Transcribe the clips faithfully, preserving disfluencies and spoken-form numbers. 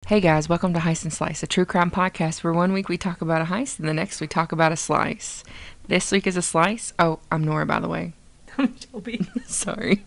Hey guys, welcome to Heist and Slice, a true crime podcast where one week we talk about a heist and the next we talk about a slice. This week is a slice. Oh, I'm Nora, by the way. I'm Shelby. Sorry.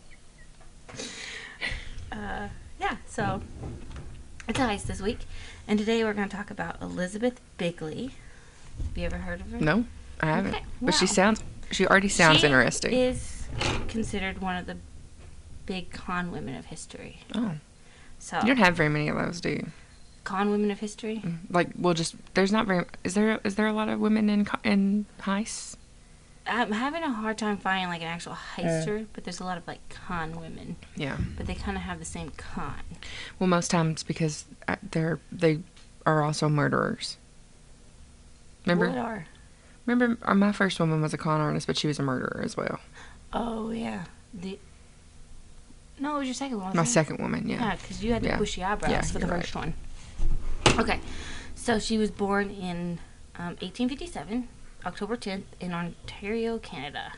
Uh, yeah, so it's a heist this week, and today we're going to talk about Elizabeth Bigley. Have you ever heard of her? No, I haven't. Okay, But she wow. sounds, she already sounds she interesting. is considered one of the big con women of history. Oh, So, you don't have very many of those, do you? con women of history? Like, well, just there's not very. Is there? Is there a lot of women in co- in heists? I'm having a hard time finding like an actual heister, but there's a lot of like con women, Yeah. but they kind of have the same con. Well, most times because uh, they're they are also murderers. Remember? What are? Remember, uh, my first woman was a con artist, but she was a murderer as well. Oh yeah, the. No, it was your second one. My wasn't it? second woman, yeah. Yeah, because you had the Yeah. bushy eyebrows Yeah, for the you're first one. Okay, so she was born in um, eighteen fifty-seven, October tenth, in Ontario, Canada.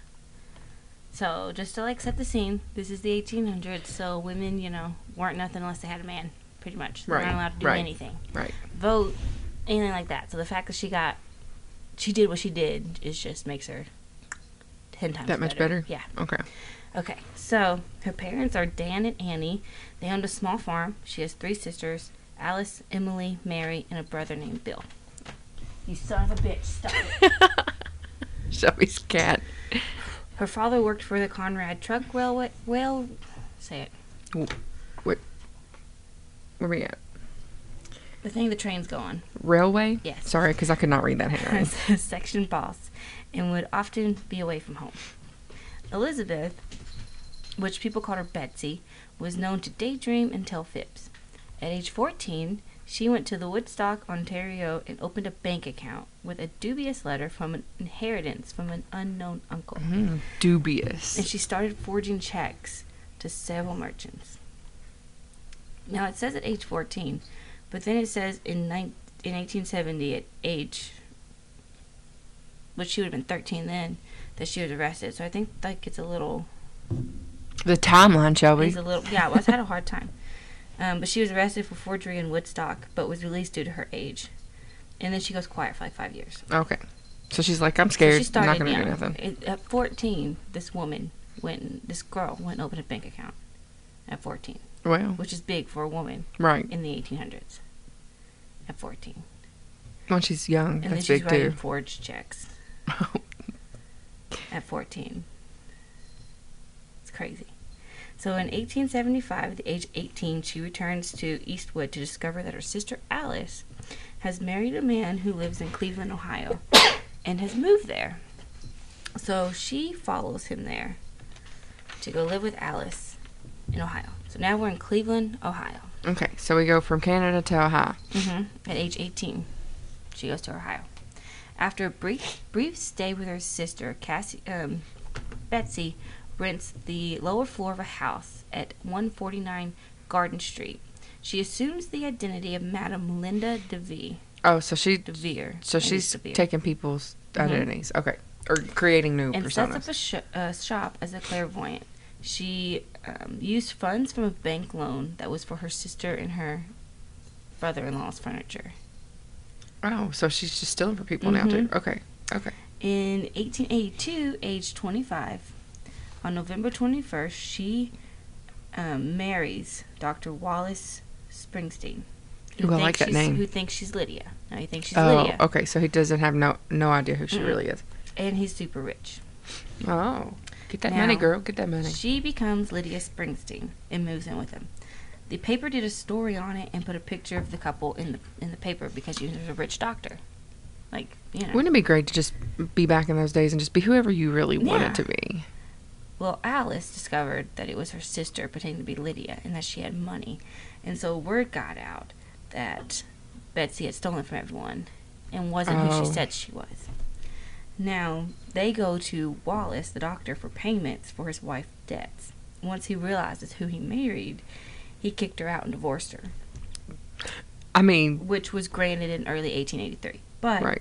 So just to like set the scene, this is the eighteen hundreds, so women, you know, weren't nothing unless they had a man, pretty much. They Right, weren't allowed to do right. anything. Right. Vote, anything like that. So the fact that she got, she did what she did is just makes her ten times That much better? Yeah. Okay. Okay, so her parents are Dan and Annie. They owned a small farm. She has three sisters, Alice, Emily, Mary, and a brother named Bill. You son of a bitch, stop it. Shelby's cat. Her father worked for the Conrad Truck Railway, well, say it, What? Where we at? the thing the trains go on, Railway? Yes. Sorry, because I could not read that handwriting. as a section boss, and would often be away from home. Elizabeth, which people called her Betsy, was known to daydream and tell fibs. At age fourteen, she went to the Woodstock, Ontario, and opened a bank account with a dubious letter from an inheritance from an unknown uncle. Mm, dubious. And she started forging checks to several merchants. Now, it says at age fourteen, but then it says in, nine, in eighteen seventy, at age, which she would have been thirteen then, that she was arrested. So I think like it's a little... The timeline, Shelby. It's a little, yeah, well, I had a hard time. Um, but she was arrested for forgery in Woodstock, but was released due to her age. And then she goes quiet for like five years. Okay. So she's like, I'm So scared. she started, I'm not going to yeah, do nothing. it- At fourteen, this woman went, and, this girl went and opened a bank account. At fourteen, Well, which is big for a woman right. in the eighteen hundreds. At fourteen, When she's young, and then that's she's big writing too. forged checks. At fourteen, it's crazy. So in eighteen seventy-five, at the age of eighteen, she returns to Eastwood to discover that her sister Alice has married a man who lives in Cleveland, Ohio, and has moved there. So she follows him there to go live with Alice in Ohio. So now we're in Cleveland, Ohio. Okay, so we go from Canada to Ohio. Mm-hmm. At age eighteen, she goes to Ohio. After a brief brief stay with her sister, Cassie, um, Betsy rents the lower floor of a house at one forty-nine Garden Street. She assumes the identity of Madame Linda DeVere. Oh, so she, DeVere. so I think she's DeVere. taking people's Mhm. identities. Okay. Or creating new and personas. sets up a sh- uh, shop as a clairvoyant. She um, used funds from a bank loan that was for her sister and her brother-in-law's furniture. Oh, so she's just stealing for people now too. Mhm. Okay. Okay. In eighteen eighty-two, age twenty-five, on November twenty-first, she um, marries Doctor Wallace Springsteen. Ooh, I like thinks that she's- name. Who thinks she's Lydia. Now he thinks she's Oh, Lydia. okay. So he doesn't have no no idea who she Mm-mm. really is. And he's super rich. Oh, get that Now, money, girl. Get that money. She becomes Lydia Springsteen and moves in with him. The paper did a story on it and put a picture of the couple in the in the paper because he was a rich doctor. Like, you know. Wouldn't it be great to just be back in those days and just be whoever you really Yeah. wanted to be? Well, Alice discovered that it was her sister pretending to be Lydia and that she had money. And so word got out that Betsy had stolen from everyone and wasn't who Oh. she said she was. Now, they go to Wallace, the doctor, for payments for his wife's debts. Once he realizes who he married, he kicked her out and divorced her, I mean, which was granted in early eighteen eighty-three. But right.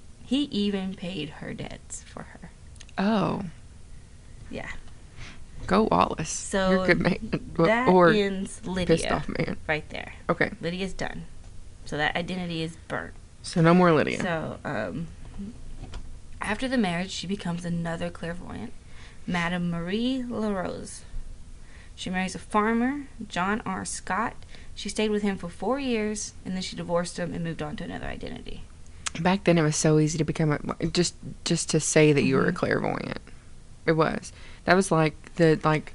he even paid her debts for her. Oh. Yeah. Go Wallace. So You're a good man. that or ends Lydia. pissed off man. Right there. Okay. Lydia's done. So that identity is burnt. So no more Lydia. So, um, after the marriage, she becomes another clairvoyant, Madame Marie LaRose. She marries a farmer, John R. Scott. She stayed with him for four years, and then she divorced him and moved on to another identity. Back then, it was so easy to become a just just to say that you Mm-hmm. were a clairvoyant. It was. That was like the like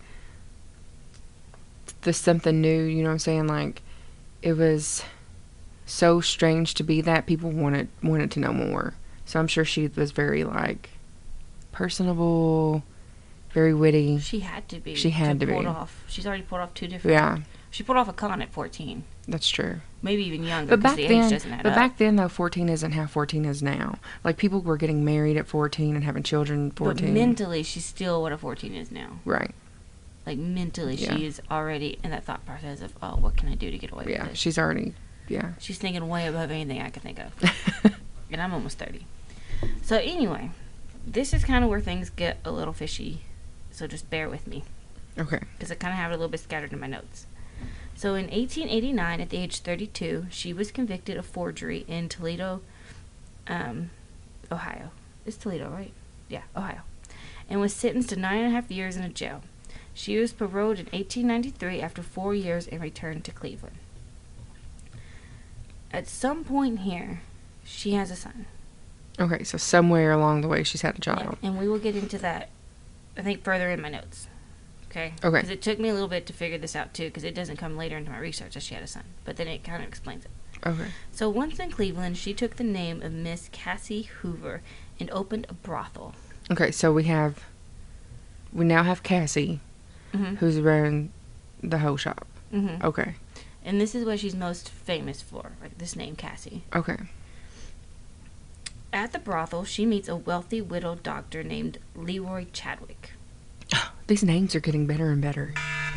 the something new. You know what I'm saying? Like it was so strange to be that people wanted wanted to know more. So I'm sure she was very like personable, very witty. She had to be. She had to pull be. It off. She's already pulled off two different. Yeah, She pulled off a con at fourteen. that's true. Maybe even younger. But 'cause back the age then, doesn't add but up. back then though, fourteen isn't how fourteen is now. Like people were getting married at fourteen and having children at But fourteen. mentally, she's still what a fourteen is now. Right. Like mentally, Yeah. she is already in that thought process of, oh, what can I do to get away Yeah, with this? she's already. Yeah. She's thinking way above anything I could think of. And I'm almost thirty. So anyway, this is kind of where things get a little fishy. So just bear with me. Okay. Because I kind of have it a little bit scattered in my notes. So in eighteen eighty-nine, at the age thirty-two, she was convicted of forgery in Toledo, um, Ohio. It's Toledo, right? Yeah, Ohio. And was sentenced to nine and a half years in a jail. She was paroled in eighteen ninety-three after four years and returned to Cleveland. At some point here, she has a son. Okay, so somewhere along the way she's had a Yeah, child. and we will get into that, I think, further in my notes. Okay? Okay. Because it took me a little bit to figure this out, too, because it doesn't come later into my research that she had a son. But then it kind of explains it. Okay. So once in Cleveland, she took the name of Miss Cassie Hoover and opened a brothel. Okay, so we have we now have Cassie, Mm-hmm. who's running the whole shop. Mm-hmm. Okay. And this is what she's most famous for, like this name, Cassie. Okay. At the brothel, she meets a wealthy widowed doctor named Leroy Chadwick. These names are getting better and better.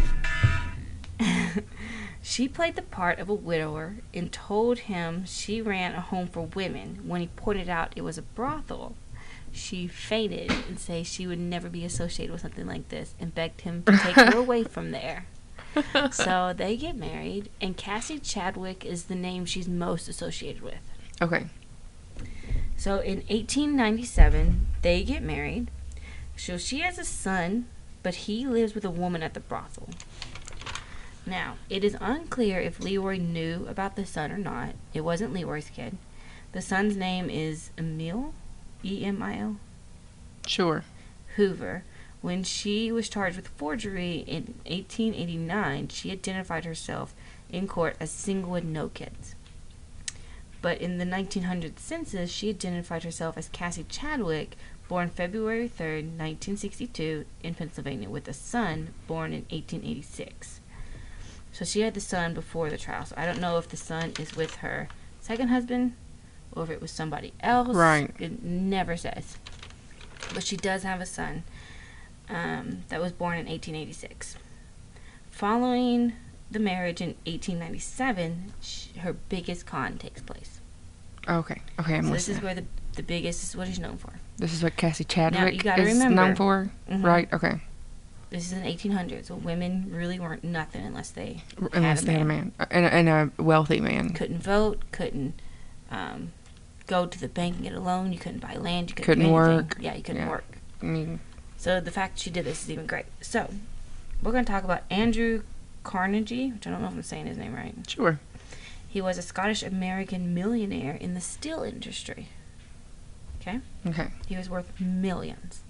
She played the part of a widower and told him she ran a home for women. When he pointed out it was a brothel, she fainted and said she would never be associated with something like this and begged him to take her away from there. So they get married, and Cassie Chadwick is the name she's most associated with. Okay. So in eighteen ninety-seven, they get married. So she has a son, but he lives with a woman at the brothel. Now, it is unclear if Leroy knew about the son or not. It wasn't Leroy's kid. The son's name is Emil, E M I L, Sure. Hoover. When she was charged with forgery in eighteen eighty-nine, she identified herself in court as single with no kids. But in the nineteen hundred census, she identified herself as Cassie Chadwick, born February third, nineteen sixty-two, in Pennsylvania, with a son born in eighteen eighty-six. So she had the son before the trial. So I don't know if the son is with her second husband or if it was somebody else. Right. It never says. But she does have a son um, that was born in eighteen eighty-six. Following the marriage in eighteen ninety-seven, she, her biggest con takes place. Okay. Okay, I'm so listening. this is where the, the biggest, this is what she's known for. This is what Cassie Chadwick you gotta is remember- known for, Mhm. right? Okay. This is in eighteen hundreds, so women really weren't nothing unless they Unless had a they had a man. man. And a, and a wealthy man. Couldn't vote, couldn't um, go to the bank and get a loan, you couldn't buy land, you couldn't, Couldn't do anything. work. Yeah, you couldn't Yeah. work. I mean, So the fact she did this is even great. So, we're going to talk about Andrew Carnegie, which I don't know if I'm saying his name right. sure. He was a Scottish-American millionaire in the steel industry. Okay? Okay. He was worth millions.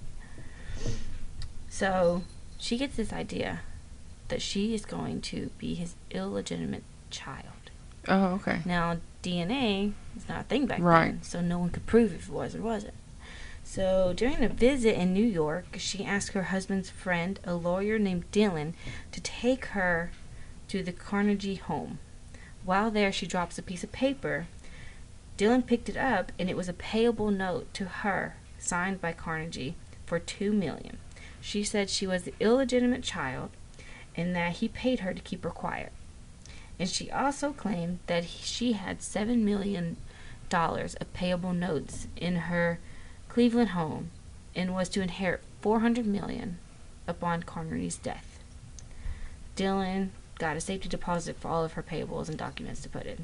So, she gets this idea that she is going to be his illegitimate child. Oh, okay. Now, D N A is not a thing back Right. then, so no one could prove if it was or wasn't. So, during a visit in New York, she asked her husband's friend, a lawyer named Dylan, to take her to the Carnegie home. While there, she drops a piece of paper. Dylan picked it up, and it was a payable note to her, signed by Carnegie, for two million dollars. She said she was the illegitimate child, and that he paid her to keep her quiet. And she also claimed that he, she had seven million dollars of payable notes in her Cleveland home, and was to inherit four hundred million dollars upon Carnegie death. Dylan got a safety deposit for all of her payables and documents to put in.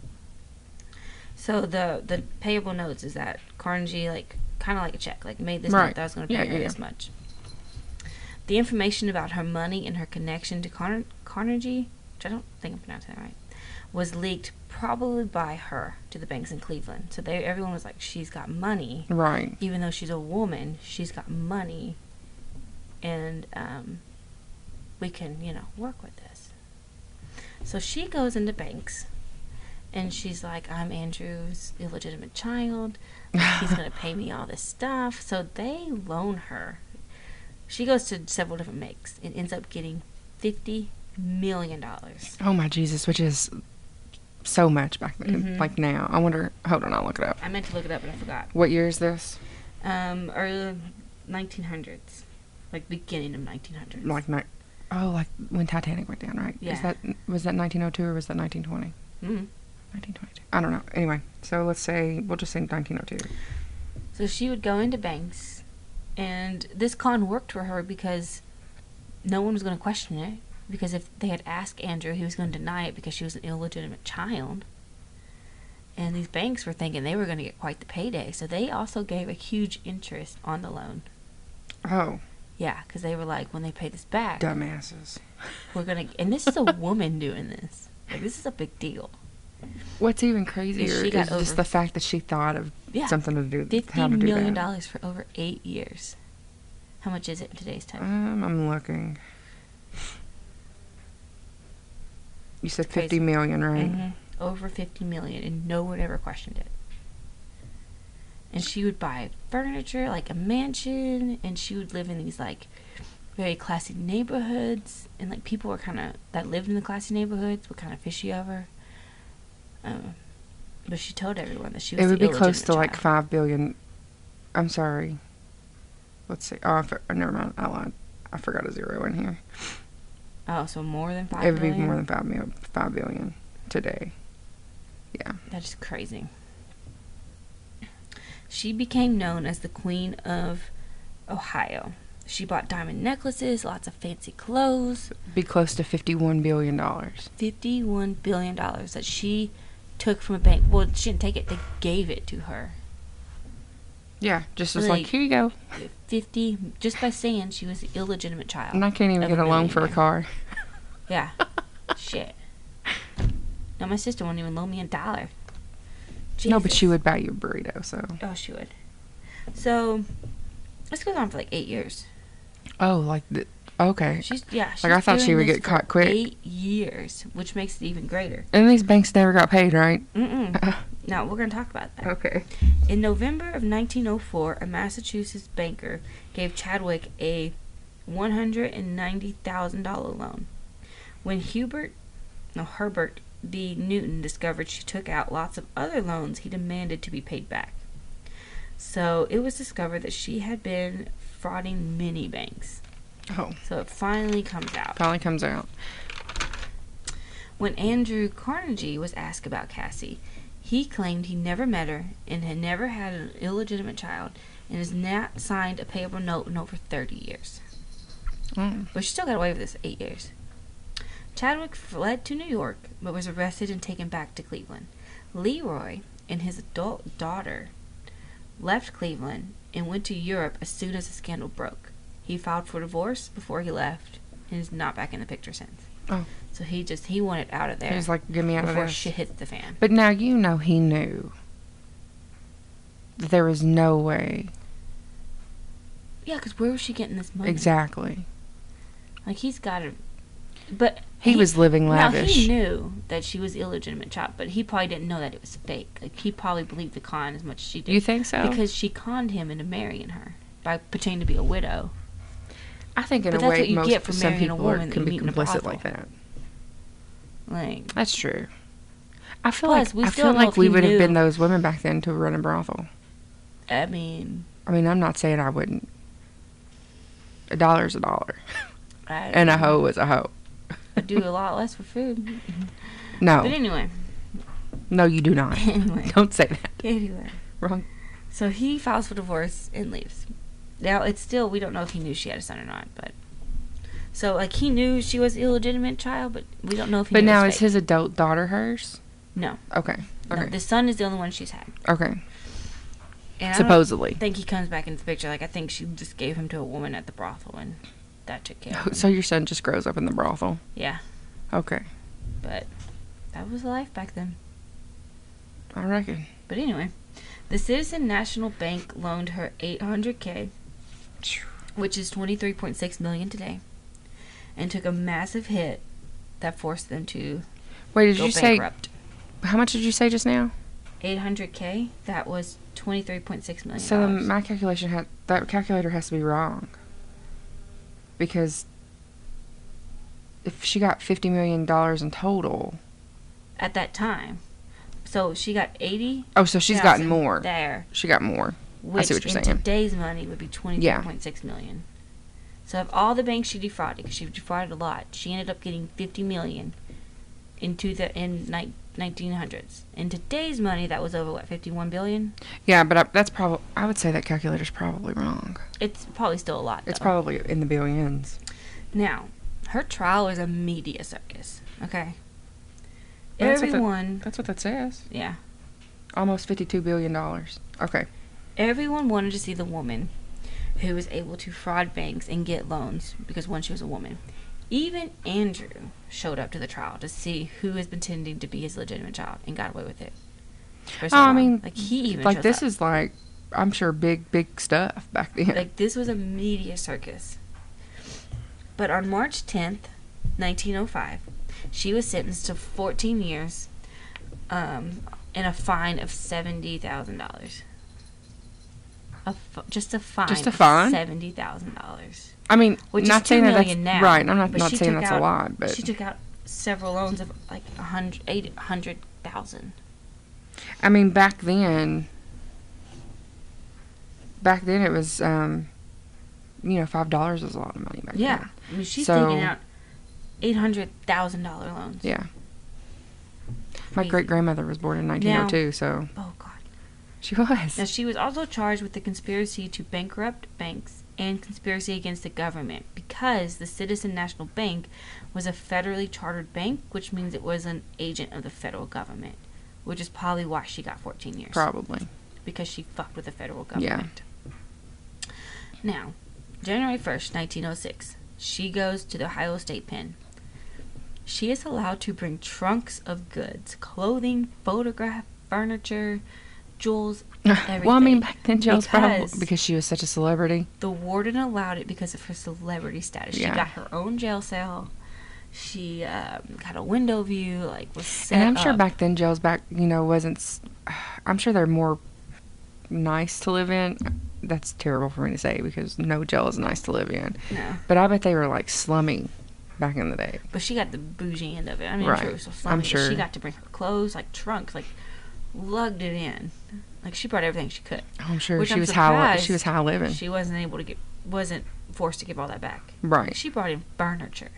So the the payable notes is that Carnegie, like, kind of like a check, like, made this Right. note that I was going to pay Yeah, her yeah, yeah. this much. The information about her money and her connection to Car- Carnegie, which I don't think I'm pronouncing that right, was leaked probably by her to the banks in Cleveland. So they everyone was like, she's got money. Right. Even though she's a woman, she's got money. And um, we can, you know, work with this. So she goes into banks. And she's like, I'm Andrew's illegitimate child. He's going to pay me all this stuff. So they loan her. She goes to several different banks and ends up getting fifty million dollars. Oh my Jesus, which is so much back then. Mhm. Like now. I wonder, hold on, I'll look it up. I meant to look it up, but I forgot. What year is this? Um, early nineteen hundreds. Like, beginning of nineteen hundreds. Like, ni- oh, like when Titanic went down, right? Yeah. Is that, was that nineteen oh two or was that nineteen twenty? Mm-hmm. nineteen twenty-two. I don't know. Anyway, so let's say, we'll just say nineteen oh two. So she would go into banks, and this con worked for her because no one was going to question it. Because if they had asked Andrew, he was going to deny it because she was an illegitimate child. And these banks were thinking they were going to get quite the payday. So they also gave a huge interest on the loan. Oh, Yeah, because they were like, when they pay this back, dumbasses. we're going to... And this is a woman doing this. Like, this is a big deal. What's even crazier She got is over- just the fact that she thought of Yeah. something to do, fifty how to do million that. dollars for over eight years. How much is it in today's time? Um, I'm looking. You said Crazy. fifty million, right? Mhm. Over fifty million, and no one ever questioned it. And she would buy furniture, like a mansion, and she would live in these like very classy neighborhoods, and like people were kind of that lived in the classy neighborhoods were kind of fishy of her. Um, but she told everyone that she was. It would the be close to illegitimate like child. five billion. I'm sorry. Let's see. Oh, I for, oh, never mind. I lied. I forgot a zero in here. Oh, so more than five. It would be billion? more than five mil, five billion today. Yeah. That is crazy. She became known as the Queen of Ohio. She bought diamond necklaces, lots of fancy clothes, Be close to fifty-one billion dollars. fifty-one billion dollars that she took from a bank. Well, she didn't take it, they gave it to her. Yeah, just as Like- like, here you go. fifty, just by saying she was the illegitimate child. And I can't even of get a a loan for a millionaire. car. Yeah. Shit. No, my sister wouldn't even loan me a dollar. No, but she Jesus. would buy you a burrito, so. Oh, she would. So, this goes on for like eight years. Oh, like, the, okay. She's yeah. She's Like, I thought she doing would this get for caught quick. Eight years, which makes it even greater. And these banks never got paid, right? Mm-mm. No, we're gonna talk about that. Okay. In November of nineteen oh four, a Massachusetts banker gave Chadwick a one hundred and ninety thousand dollar loan. When Hubert, no Herbert B. Newton discovered she took out lots of other loans, he demanded to be paid back. So it was discovered that she had been frauding many banks. Oh, So it finally comes out. finally comes out. When Andrew Carnegie was asked about Cassie, he claimed he never met her and had never had an illegitimate child and has not signed a payable note in over thirty years. Mm. But she still got away with this eight years. Chadwick fled to New York but was arrested and taken back to Cleveland. Leroy and his adult daughter left Cleveland and went to Europe as soon as the scandal broke. He filed for divorce before he left and is not back in the picture since. Oh. So he just, he wanted out of there. He was like, get me out of before this. shit hits the fan. But now you know he knew that there was no way. Yeah, because where was she getting this money? Exactly. Like, he's got to... But... He, was living Now, lavish. he knew that she was illegitimate child, but he probably didn't know that it was fake. Like, he probably believed the con as much as she did. You think so? Because she conned him into marrying her by pretending to be a widow. I think in But a that's way what you most get for some marrying a people are, woman that can you be meet in a complicit brothel. like that. Like, That's true. I feel Plus, like we I still feel don't know like if we he would have knew- been those women back then to run a brothel. I mean... I mean, I'm not saying I wouldn't. A dollar's a dollar, I and a hoe is a hoe. I do a lot less for food. No, But anyway. no, you do not. Anyway. Don't say that. Anyway. Wrong. So he files for divorce and leaves. Now, it's still... We don't know if he knew she had a son or not, but... So, like, he knew she was illegitimate child, but we don't know if he But knew it now was is fake. his adult daughter hers? No. Okay. Okay. No, the son is the only one she's had. Okay. And Supposedly. I don't think he comes back into the picture. Like, I think she just gave him to a woman at the brothel, and that took care of him. So your son just grows up in the brothel? Yeah. Okay. But that was life back then. I reckon. But anyway, the Citizen National Bank loaned her eight hundred K, which is twenty-three point six million dollars today, and took a massive hit that forced them to Wait, did go you say... bankrupt. How much did you say just now? eight hundred K, that was twenty-three point six million dollars. So then my calculation had... That calculator has to be wrong. Because... if she got fifty million dollars in total... At that time. So she got eighty. Oh, so she's gotten more. There. She got more. Which I see what you're in saying. today's money would be twenty-three point six million dollars. So of all the banks she defrauded, because she defrauded a lot, she ended up getting fifty million dollars into the in ni- nineteen hundreds. In today's money, that was over what, fifty-one billion dollars? Yeah, but I, that's probably... I would say that calculator's probably wrong. It's probably still a lot, though. It's probably in the billions. Now, her trial is a media circus, okay? That's what the- Everyone... That's what that says. Yeah. Almost fifty-two billion dollars. Okay. Everyone wanted to see the woman who was able to fraud banks and get loans because, one, she was a woman. Even Andrew showed up to the trial to see who was pretending to be his legitimate child and got away with it. For so Oh, I long. mean, like he even like shows this up. is like, I'm sure big, big stuff back then. Like this was a media circus. But on March tenth, nineteen oh five, she was sentenced to fourteen years, um, and a fine of seventy thousand dollars. A f- just a fine. Just a fine? Seventy thousand dollars. I mean, Which not is two saying that million that's now. right. I'm not but not she saying took that's out- a lot, but she took out several loans of like a hundred, eight hundred thousand. I mean, back then, back then it was, um, you know, five dollars was a lot of money back Yeah, then. I mean she's So- taking out eight hundred thousand dollar loans. Yeah. My Crazy. great grandmother was born in nineteen oh two, so Oh God. she was. Now, she was also charged with the conspiracy to bankrupt banks and conspiracy against the government because the Citizen National Bank was a federally chartered bank, which means it was an agent of the federal government, which is probably why she got fourteen years. Probably. Because she fucked with the federal Yeah. government. Now, January first, nineteen oh six, she goes to the Ohio State Pen. She is allowed to bring trunks of goods, clothing, photograph, furniture, jewels, everything. Well, I mean, back then, Jill's probably Because because she was such a celebrity. the warden allowed it because of her celebrity status. She Yeah. got her own jail cell. She um, got a window view, like was set And I'm sure up. back then, jails back, you know, wasn't. s- I'm sure they're more nice to live in. That's terrible for me to say because no jail is nice to live in. No, But I bet they were like slummy back in the day. but she got the bougie end of it. I mean, Right. I'm sure it was so I'm slummy, but sure. she got to bring her clothes, like trunks, like lugged it in. Like she brought everything she could. Oh, I'm sure Which she I'm was high. surprised She was high living. She wasn't able to get, wasn't forced to give all that back. Right. She brought in furniture.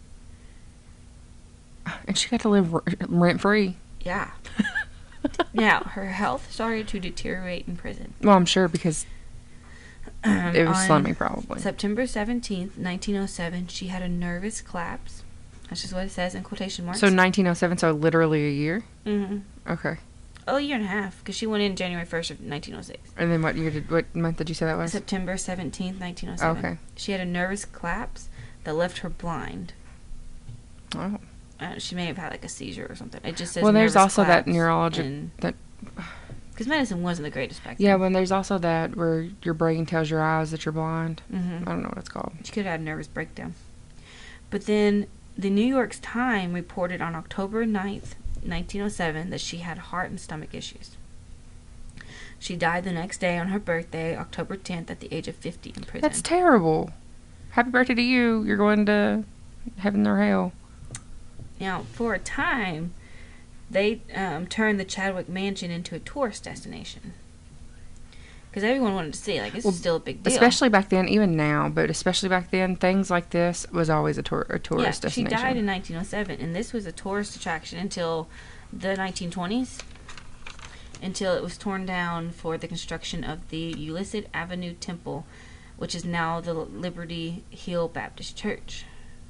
And she got to live rent free. Yeah. Now her health started to deteriorate in prison. Well, I'm sure because Um, it was on slummy, probably. September seventeenth, nineteen oh seven, she had a nervous collapse. That's just what it says in quotation marks. So nineteen oh seven, so literally a year. hmm Okay. Oh, a year and a half, because she went in January first of nineteen oh six. And then what year did what month did you say that was? September seventeenth, nineteen oh seven. Okay. She had a nervous collapse that left her blind. Oh. Uh, she may have had like a seizure or something. It just says Well, there's nervous also that collapse neurologic and- that. Because medicine wasn't the greatest back Yeah, then. when there's also that where your brain tells your eyes that you're blind. Mm-hmm. I don't know what it's called. She could have had a nervous breakdown. But then the New York Times reported on October ninth, nineteen oh seven, that she had heart and stomach issues. She died the next day on her birthday, October tenth, at the age of fifty in prison. That's terrible. Happy birthday to you. You're going to heaven or hell. Now, for a time, they um, turned the Chadwick Mansion into a tourist destination. Because everyone wanted to see, like, this Well, is still a big deal. Especially back then, even now, but especially back then, things like this was always a, tour- a tourist yeah, she destination. died in nineteen oh seven, and this was a tourist attraction until the nineteen twenties, until it was torn down for the construction of the Ulysses Avenue Temple, which is now the Liberty Hill Baptist Church.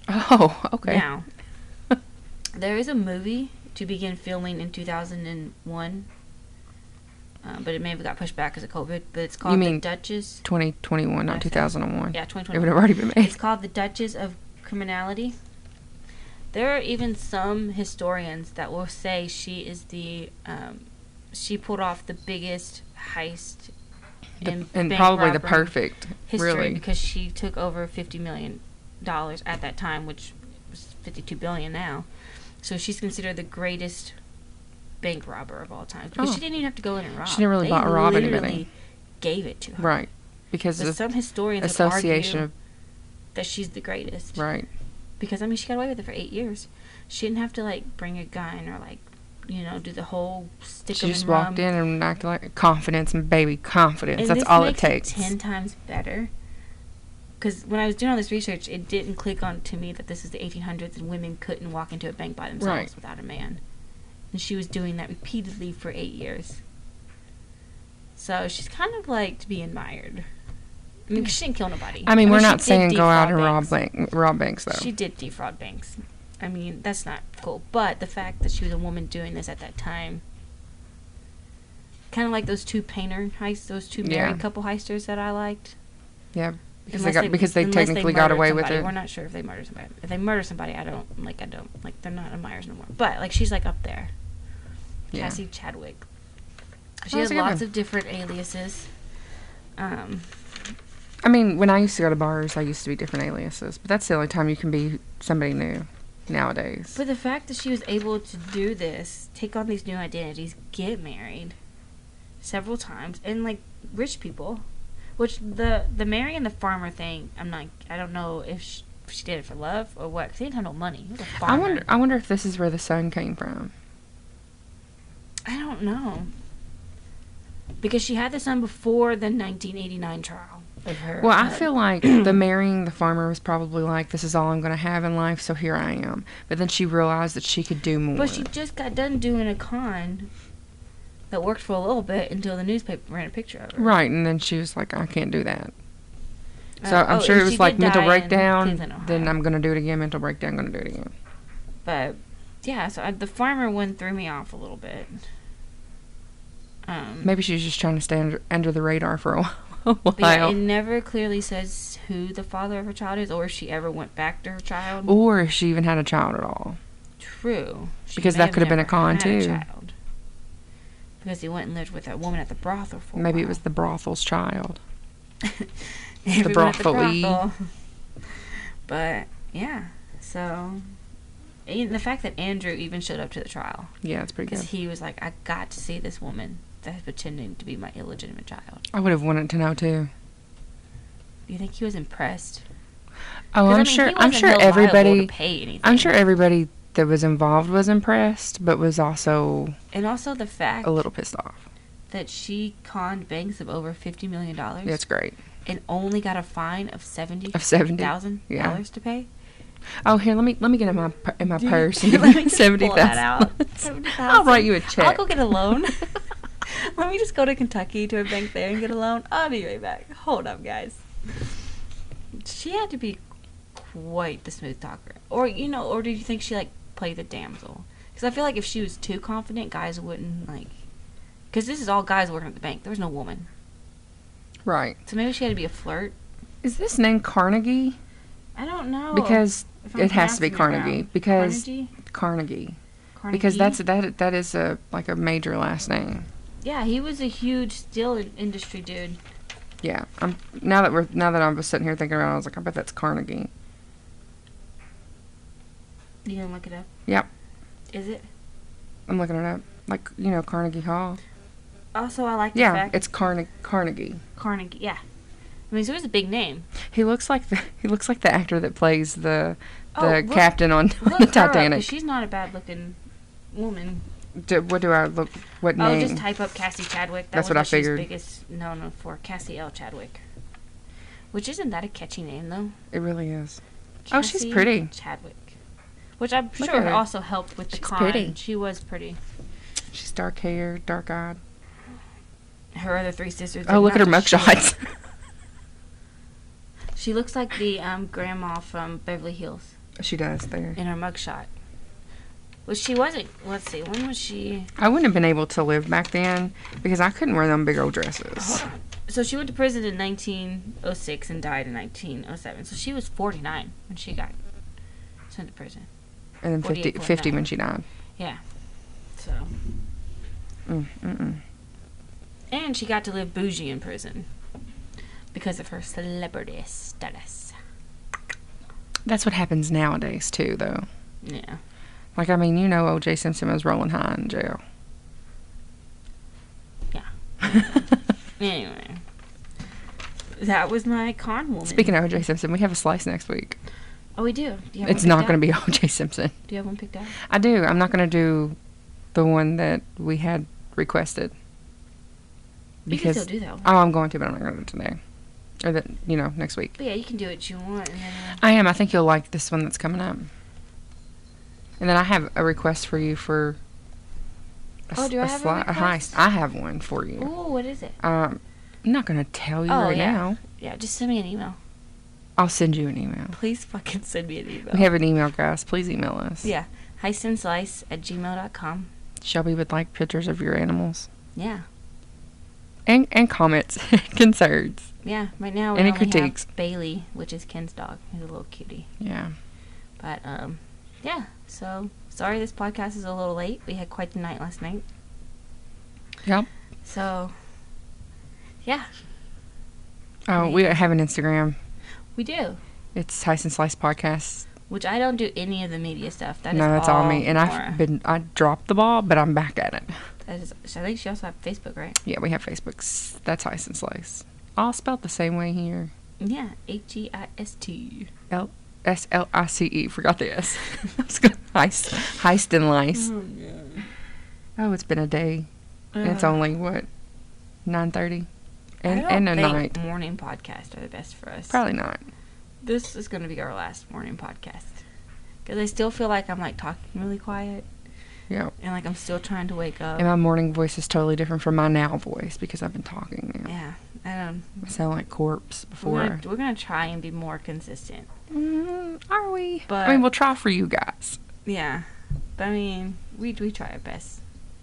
Oh, okay. Now, there is a movie to begin filming in two thousand one, uh, but it may have got pushed back because of COVID. But it's called You mean The Duchess. twenty twenty-one, not I two said- thousand one. Yeah, twenty It would twenty. have already been made. It's called The Duchess of Criminality. There are even some historians that will say she is the um, she pulled off the biggest heist The- in and bank probably the robbery perfect, history really. because she took over fifty million dollars at that time, which was fifty-two billion now. So she's considered the greatest bank robber of all time because Oh. she didn't even have to go in and rob. She didn't really They bo- rob anybody. literally Gave it to her. Right. Because But of some historians association would of, argue that she's the greatest. right. Because I mean, she got away with it for eight years. She didn't have to like bring a gun or like, you know, do the whole stick. She 'em just in walked rum. in and acted like confidence and baby confidence. And That's this all it makes takes. ten times better. Because when I was doing all this research, it didn't click on to me that this is the eighteen hundreds and women couldn't walk into a bank by themselves Right. without a man. And she was doing that repeatedly for eight years. So she's kind of like to be admired. I mean, 'cause she didn't kill nobody. I mean, we're she not did saying go out defraud and rob banks. bank, rob banks though. She did defraud banks. I mean, that's not cool. But the fact that she was a woman doing this at that time, kind of like those two painter heists, those two married Yeah. couple heisters that I liked. Yeah, because Unless they got because they unless technically got murdered away with somebody. it. We're not sure if they murdered somebody. If they murder somebody, I don't like. I don't like. They're not in Myers no more. But like, she's like up there. Yeah. Cassie Chadwick. She Oh, has that's a good lots one. of different aliases. Um, I mean, when I used to go to bars, I used to be different aliases, but that's the only time you can be somebody new nowadays. but the fact that she was able to do this, take on these new identities, get married several times, and like rich people, which the the Mary and the farmer thing, I'm not. I don't know if she, if she did it for love or what. 'Cause they didn't have no money. He was a farmer. I wonder. I wonder if this is where the son came from. I don't know. Because she had the son before the nineteen eighty-nine trial of her. Well, I uh, feel like the marrying the farmer was probably like, this is all I'm going to have in life, so here I am. But then she realized that she could do more. But she just got done doing a con that worked for a little bit until the newspaper ran a picture of her. Right, and then she was like, I can't do that. So Uh, I'm oh, sure and it was she like did mental die in breakdown, Cleveland, then Ohio. I'm going to do it again, mental breakdown, going to do it again. But yeah, so I, the farmer one threw me off a little bit. Um, Maybe she was just trying to stay under, under the radar for a while. but yeah, it never clearly says who the father of her child is, or if she ever went back to her child. Or if she even had a child at all. True, She Because may that could have been a never con, had too. child. Because he went and lived with that woman at the brothel for a Maybe it while. was the brothel's child. Everyone at brothel-y. brothel. But yeah, so and the fact that Andrew even showed up to the trial Yeah, it's pretty because good. he was like, I got to see this woman that's pretending to be my illegitimate child. I would have wanted to know too. Do you think he was impressed? Oh, 'Cause, I I'm mean, sure. he I'm wasn't sure held liable to everybody. pay anything. I'm sure everybody that was involved was impressed, but was also and also the fact a little pissed off. that she conned banks of over fifty million dollars That's great. and only got a fine of seventy Of seventy thousand yeah. dollars to pay. Oh, here, let me let me get in my pu- in my Do you- purse and give Let me me just seventy pull that out. thousand. seventy I'll thousand. write you a check. I'll go get a loan. Let me just go to Kentucky to a bank there and get a loan. I'll be right back. Hold up, guys. She had to be quite the smooth talker. Or, you know, or do you think she, like, played the damsel? Because I feel like if she was too confident, guys wouldn't, like... Because this is all guys working at the bank. There was no woman. Right. So maybe she had to be a flirt. Is this name Carnegie? I don't know. Because if I'm it has to be pronouncing it Carnegie. wrong. Because Carnegie? Carnegie. Carnegie? Because that's that that is a like a major last name. Yeah, he was a huge steel in- industry dude. Yeah. I'm now that we're now that I was sitting here thinking about it, I was like, I bet that's Carnegie. You gonna look it up? Yep. Is it? I'm looking it up. Like, you know, Carnegie Hall. Also, I like the Yeah, fact... it's Carne- Carnegie. Carnegie, yeah. I mean, so it was a big name. He looks like the he looks like the actor that plays the the Oh, look- captain on, on Look the her up, 'cause Titanic. she's not a bad-looking woman. Do, what do I look? What Oh, name? just type up Cassie Chadwick. That That's was what I she's figured. biggest known for, Cassie L. Chadwick. Which isn't that a catchy name, though? It really is. Oh, she's Cassie pretty. Chadwick. Which I'm Look sure at her. also helped with the She's con. pretty. She was pretty. She's dark hair, dark eyed. Her other three sisters. Oh, did look at her not just show up. mugshots. She looks like the um, grandma from Beverly Hills. She does there. in her mugshot. Well, she wasn't. Let's see. When was she? I wouldn't have been able to live back then because I couldn't wear them big old dresses. So she went to prison in nineteen oh six and died in nineteen oh seven. So she was forty-nine when she got sent to prison. And then fifty, fifty when she died. Yeah. So. Mm, mm-mm. And she got to live bougie in prison because of her celebrity status. That's what happens nowadays, too, though. Yeah. Like, I mean, you know O J Simpson was rolling high in jail. Yeah. Anyway. That was my con woman. Speaking of O J Simpson, we have a slice next week. Oh, we do. do you have It's one not picked going to out? be O J Simpson. Do you have one picked out? I do. I'm not going to do the one that we had requested. You can still do that one. Oh, I'm going to, but I'm not going to do it today. Or, that, you know, next week. But yeah, you can do what you want. And then, I am. I think you'll like this one that's coming up. And then I have a request for you for a, Oh, do I a, have a sli- request? heist. I have one for you. ooh, what is it? Um, I'm not going to tell you Oh, right yeah. now. Yeah, just send me an email. I'll send you an email. Please fucking send me an email. We have an email, guys. Please email us. Yeah. heistandSlice at gmail dot com. Shelby would like pictures of your animals. Yeah. And, and comments. Concerns. Yeah. Right now we Any only critiques? have Bailey, which is Ken's dog. He's a little cutie. Yeah. But, um, yeah. So, sorry this podcast is a little late. We had quite the night last night. Yep. So, yeah. Oh, we have an Instagram. We do. It's Heist and Slice Podcast. Which I don't do any of the media stuff. That no, is that's all me. And Laura. I've been, I dropped the ball, but I'm back at it. That is, so I think she also have Facebook, right? Yeah, we have Facebooks. That's Heist and Slice. All spelled the same way here. Yeah. H E I S T. L S L I C E. Forgot the S. I was gonna heist, heist and lice. Oh, God. Oh, it's been a day. And it's Ugh. only, what, nine thirty? And, I don't and a think night. morning podcasts are the best for us. Probably not. This is going to be our last morning podcast. Because I still feel like I'm, like, talking really quiet. Yeah. And, like, I'm still trying to wake up. And my morning voice is totally different from my now voice because I've been talking now. Yeah. I don't... I sound like corpse before. We're gonna, we're gonna try and be more consistent. Mm, are we? But- I mean, we'll try for you guys. Yeah. But, I mean, we, we try our best.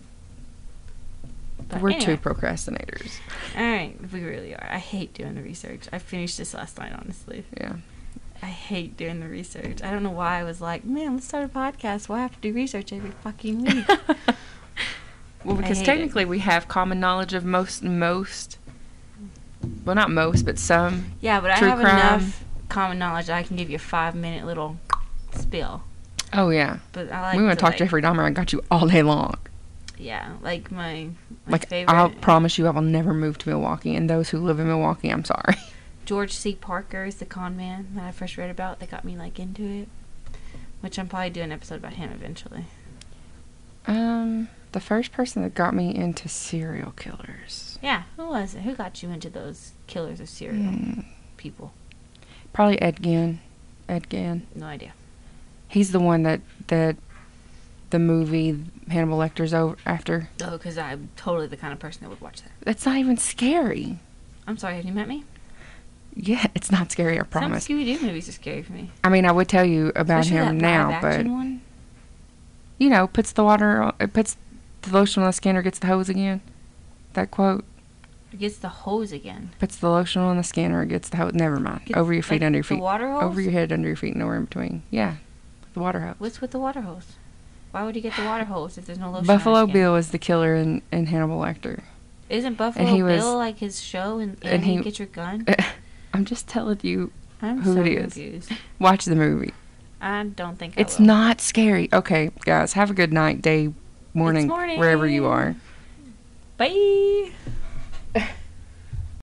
But We're anyway. two procrastinators. Alright, we really are. I hate doing the research. I finished this last night, honestly. Yeah. I hate doing the research. I don't know why I was like, man, let's start a podcast. Why I have to do research every fucking week? Well, because hate technically we have common knowledge of most, most, well, not most, but some. Yeah, but I True have crime. enough common knowledge that I can give you a five minute little spill. Oh, yeah. But I like we want to talk like, Jeffrey Dahmer. I got you all day long. Yeah, like my, my Like, favorite I'll promise you I will never move to Milwaukee. And those who live in Milwaukee, I'm sorry. George C. Parker is the con man that I first read about. That got me like into it. Which I'm probably doing an episode about him eventually. Um, the first person that got me into serial killers. Yeah, who was it? Who got you into those killers of serial Hmm. people? Probably Ed Gein. Ed Gein. No idea. He's the one that, that the movie Hannibal Lecter's over after. Oh, because I'm totally the kind of person that would watch that. That's not even scary. I'm sorry, have you met me? Yeah, it's not scary, I promise. Some Scooby-Doo movies are scary for me. I mean, I would tell you about Especially him that now, live but, action one. you know, puts the water, on, it puts the lotion on the skin or gets the hose again. That quote. It gets the hose again. Puts the lotion on the skin or gets the hose. Never mind. Gets, Over your feet, like, under your the feet. water hose? Over your head, under your feet, nowhere in between. Yeah. The water hose. What's with the water hose? Why would he get the water hose if there's no lotion Buffalo on his skin? Bill is the killer in, in Hannibal Lecter. Isn't Buffalo he was- Bill like his show and, and, and he, he- Get Your Gun? I'm just telling you, I'm who so it is. confused. watch the movie. I don't think I It's will. not scary. Okay, guys, have a good night, day, morning, morning. wherever you are. Bye.